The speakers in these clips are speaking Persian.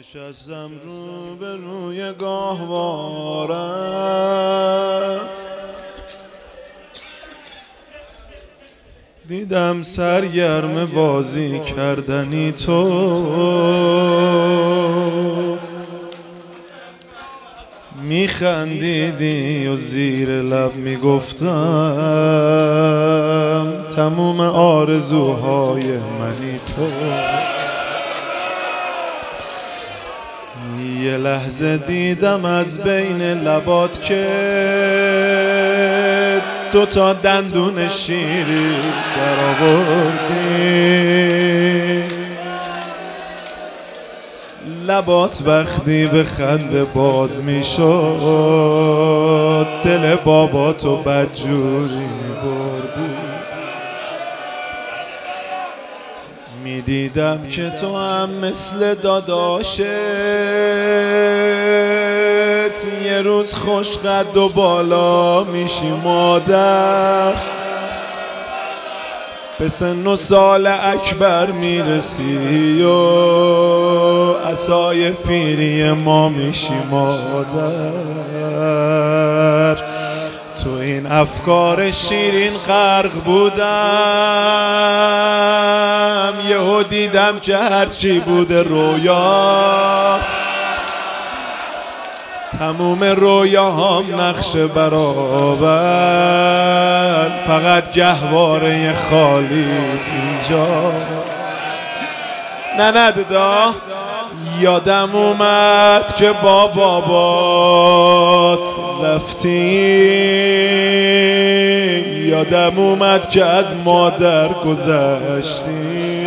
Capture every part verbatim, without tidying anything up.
نشستم رو به روی گاهوارت، دیدم سرگرم بازی کردنی تو، میخندیدی و زیر لب میگفتم تموم آرزوهای منی تو. یه لحظه دیدم از بین لبات که دوتا دندون شیری در آوردی، لبات وقتی به خنده باز می شد دل باباتو بدجوری می بردی. می دیدم که تو هم مثل داداشت یه روز خوش قد و بالا میشی مادر، به سن و سال اکبر میرسی و عصای پیری ما میشی مادر. تو این افکار شیرین غرق بودم، یهو دیدم که هرچی بوده رویاست، تموم رویاهام نقش برابر، فقط گهواره خالیت اینجاست. نه نه دادا، یادم اومد که با بابات رفتی، یادم اومد که از مادر گذشتی،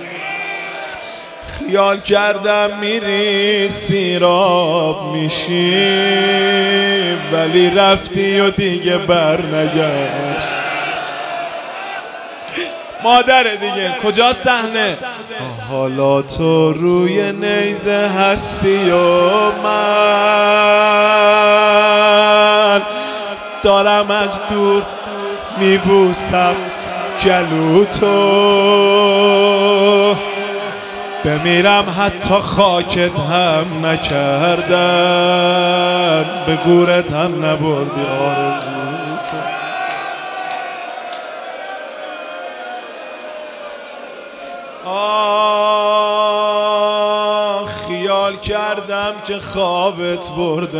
خیال کردم میری سیراب میشی ولی رفتی و دیگه بر نگشت. مادره دیگه، کجا صحنه؟ حالا تو روی نیزه هستی و من دارم از دور میبوسم گلوتو، بمیرم حتی خاکت هم نکردن، به گورت هم نبردی آرزوتو. آه خیال کردم که خوابت برده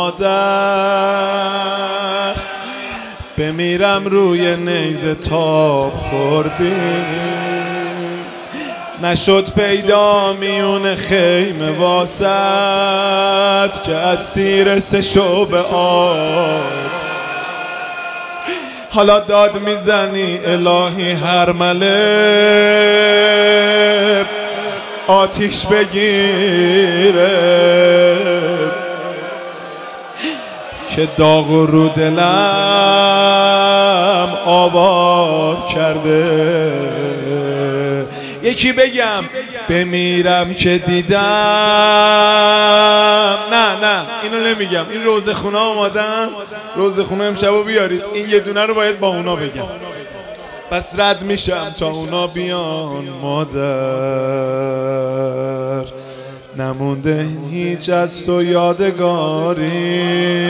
مادر، بمیرم روی نیزه تاب خوردی، نشد پیدا میون خیمه واسط که از تیر سه شعب آب. حالا داد میزنی الهی هر مله آتیش بگیره که داغ رو دلم آوار کرده. یکی بگم بمیرم که دیدم، نه نه اینو نمیگم، این روزخونه آمادن، روزخونه امشبو بیارید، این یه دونه رو باید با اونا بگم، پس رد میشم تا اونا بیان. مادر نمونده هیچ از تو یادگاری،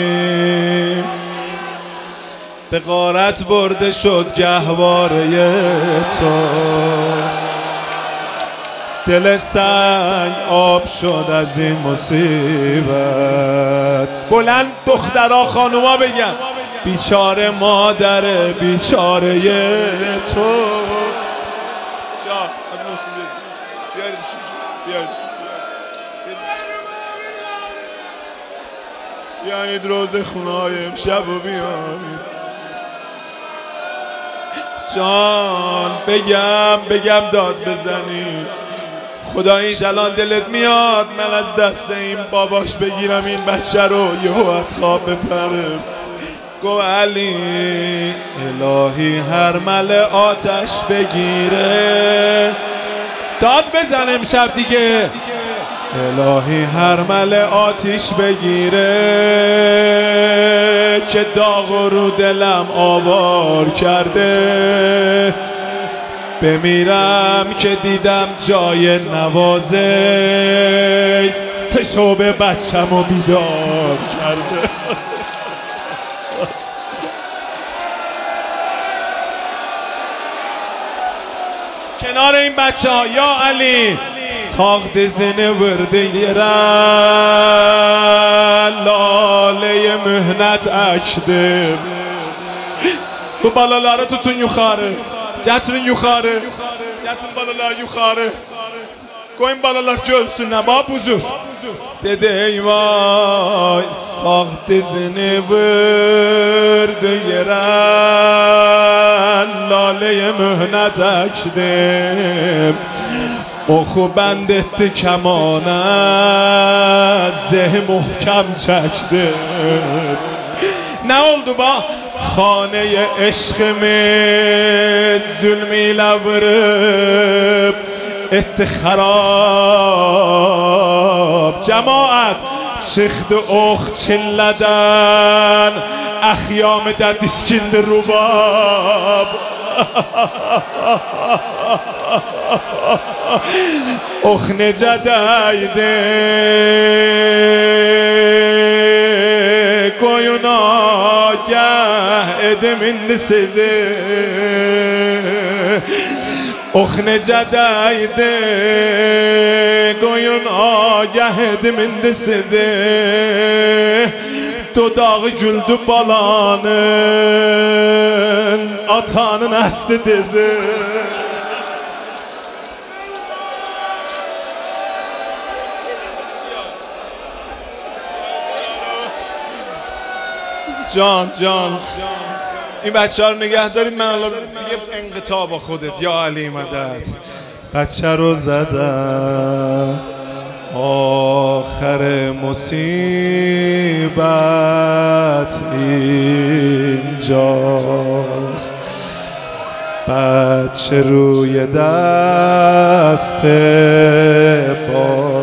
به غارت برده شد گهواره تو، دل سنگ آب شد از این مصیبت. بلند دخترها خانوما بگن بیچاره مادر بیچاره تو. بیانید روز خونه های امشب و بیانید جان، بگم بگم داد بزنی خدا اینش الان دلت میاد من از دست این باباش بگیرم این بچه رو یهو از خواب بپره. گو علی الهی هر مله آتش بگیره، داد بزن امشب دیگه، الهی هر مله آتیش بگیره که داغ رو دلم آوار کرده. بمیرم که دیدم جای نوازش سه شعبه بچه‌مو بیدار کرده. کنار این بچه ها یا علی ساخت زنه ورده لاله مهنت اکده bu balaları tutun yukarı, getirin yukarı, getirin balalar yukarı, koyun balalar görsün ne bak buzur. Dedi eyvah sağ dizini vurdu yere, laleye mühnet ektim. Oxu bənd etdi kəmana, zehi muhkəm çəkdi. Nə oldu ba? Xanəyə eşqimiz zülmü ilə vurub etdi xarab. Cəmaət çıxdı ox çillədən, əxyamı da diskindi rubab. Ox necə dəydi qoyuna gəh edim indi sizi. Ox necə dəydi qoyuna gəh edim indi sizi. Dodağı güldü balanın, atanın əsli dizi. جان جان این بچه ها رو نگه دارید. من الان یه انقطاع با خودت یا علی مدد. بچه رو زدن آخر مصیبت اینجاست. بچه روی دست با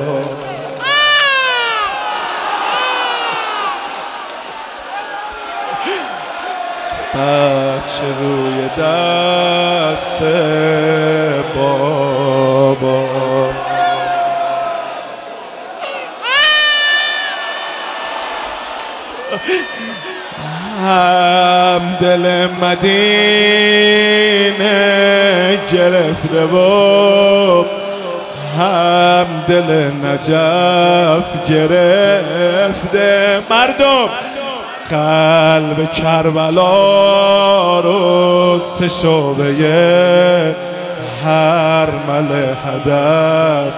بچه روی دست بابا. هم دل مدینه گرفته و هم دل نجف گرفته. مردم قلب کربلا رو سه شعبه هر مل هدف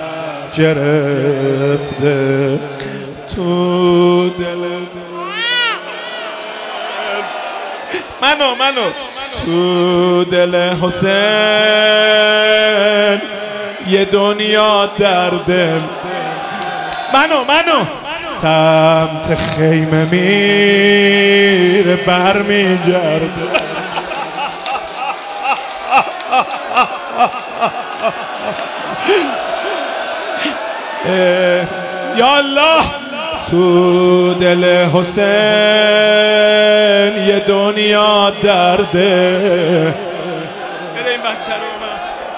گرفته. تو دل منو منو تو دل حسین یه دنیا درده. منو منو سمت خیمه میره برمیگرده. یا الله تو دل حسین یه دنیا درده. بده این بچه رو من.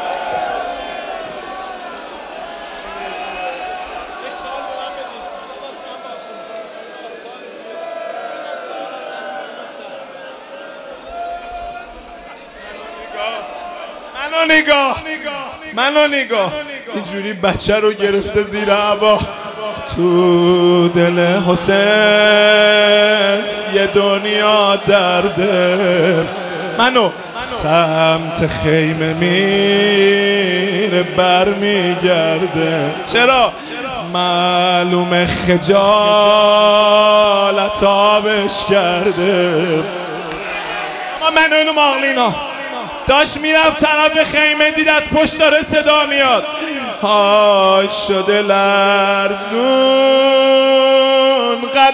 منو نگاه منو نگاه اینجوری بچه رو گرفته زیر هوا. تو دل حسین یه دنیا درده. منو سمت خیمه میره برمیگرده. چرا؟ معلوم خجالت آبش کرده. اما من اونو ماغلینا داشت میرفت طرف خیمه، دید از پشت داره صدا میاد. های شده لرزون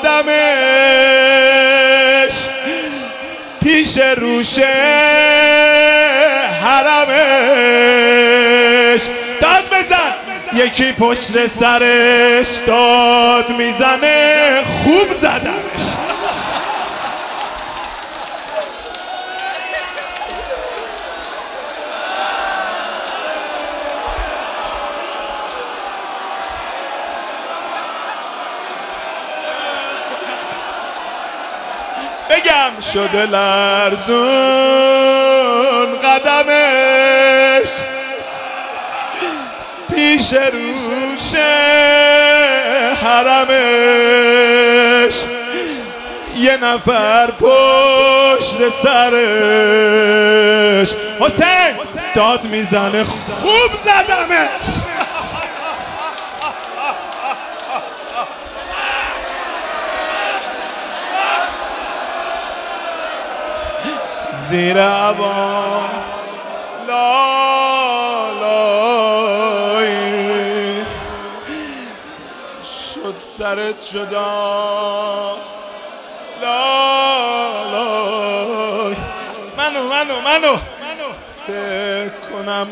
قدمش پیش روشه حرمش. داد بزن یکی پشت سرش داد میزنه خوب زدمش. بگم شده لرزون قدمش پیش روش حرمش، یه نفر پشت سرش حسین داد میزنه خوب زدمش. زیر عبام لالای شد سرت جدا لالای، منو منو منو فکر کنم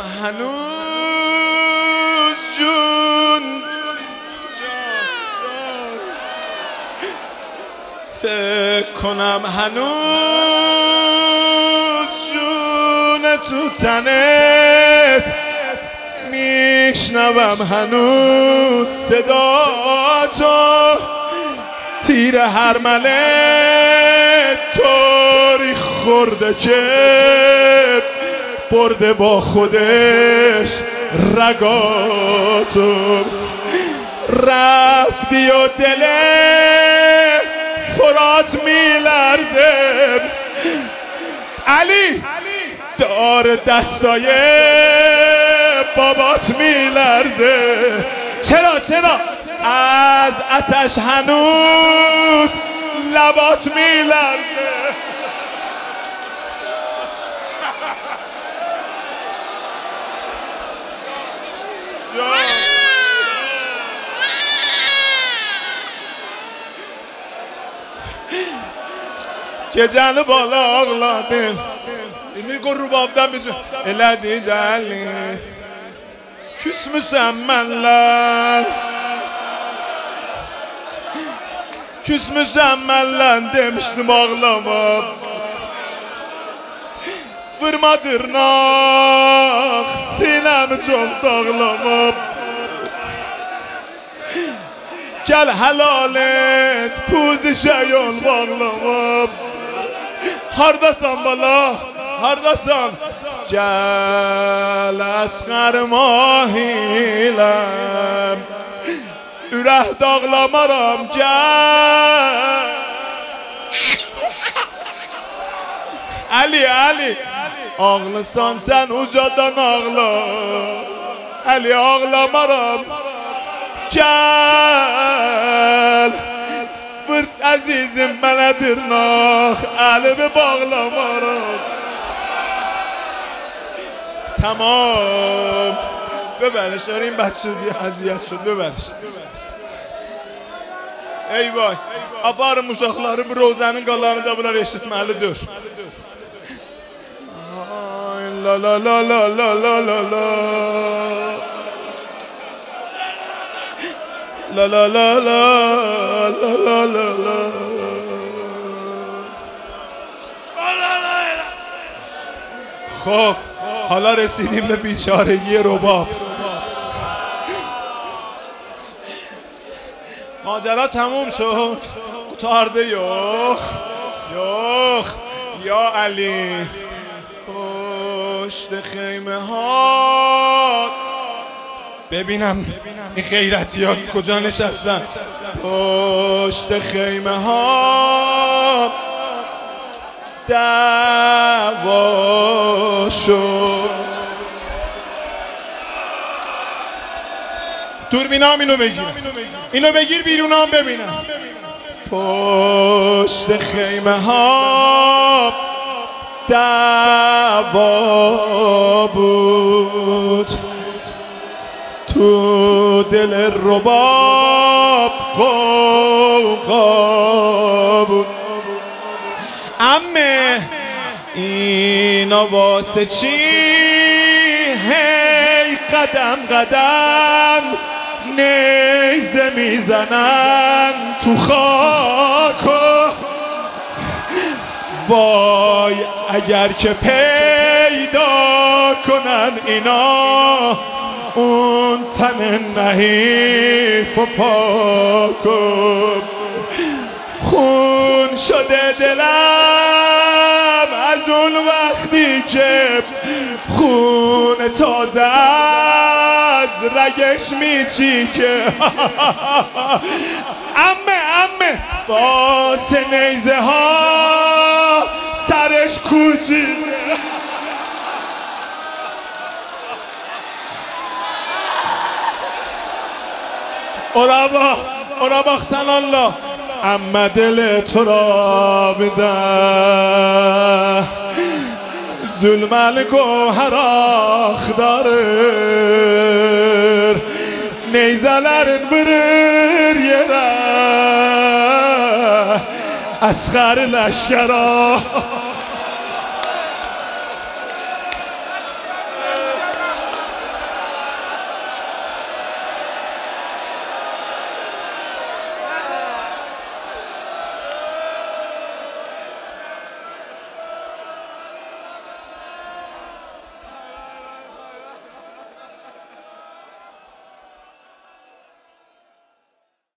هنوز جون فکر کنم هنوز جون تو تنت میشنوم هنوز صدا تو، تیر هرمله طوری خورده که برده با خودش رگاتو، رفتی و دل فرات میلرزه، علی دار دستای بابات میلرزه، چرا چرا از آتش هنوز لبات میلرزه. که جن بالا آغلادین اینی گو رو بابدن بیشون الادی دلی küs müsemmenler küs müsemmenler demiştim ağlama, vurma tırnak sinemi çok dağlama, gel helal et puzişe yol bağlama, hardasan bala hardasan gel asgar mahilem, ürək dağlamaram gel. Ali Ali ağlısan sen ucadan ağla, Ali ağlamaram gel. Vırt azizim mənə dırnaq, əlimi bağlamaram. تمام ببرش، داره این بچه دیگه اذیت شد، ببرش. ای vay aparım uşaqları bu Rozənin qalarını da bunlar eşitməlidir. La la la la la la la la la la la la la la la. خب حالا رسیدیم به بیچارگی رباب. ماجرا تموم شد، قطارده یخ یخ یا علی پشت خیمه ها. ببینم این غیرتی ها کجا نشستن. پشت خیمه ها دعوا شد. دوربینام اینو بگیر، اینو بگیر بیرونام ببینم. پشت خیمه ها دعوا بود، تو دل رباب قوقا بود. امه اینا واسه چی هی قدم قدم نیزه میزنن تو خاک و وای اگر که پیدا کنن اینا اون تن نحیف و پاک و خون شده دلم از اون وقتی که خون تازه از رگش میچیکه امه امه واسه نیزه ها سرش کوچیکه اورابا اورابا خسن الله اما دل تو را بده zulmen goher aktarır Neyzelerin vırır yere Asgar leşkera